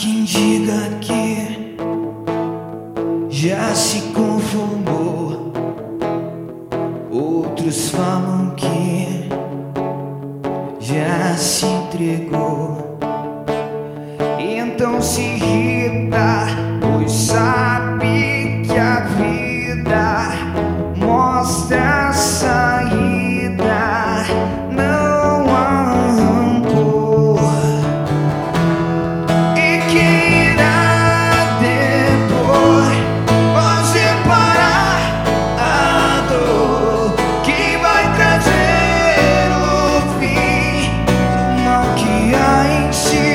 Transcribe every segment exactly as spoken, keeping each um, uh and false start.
quem diga que já se conformou, outros falam que já se entregou. Então se irrita, pois sabe que a vida mostra a saída, não há rancor. E que irá depois você parar a dor que vai trazer o fim do mal que há em si.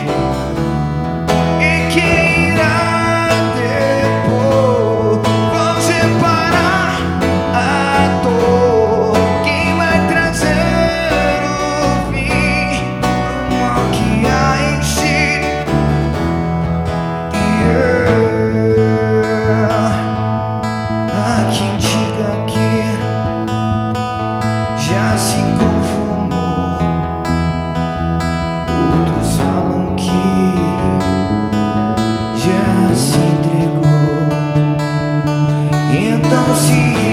Já se conformou, outros falam que já se entregou. Então se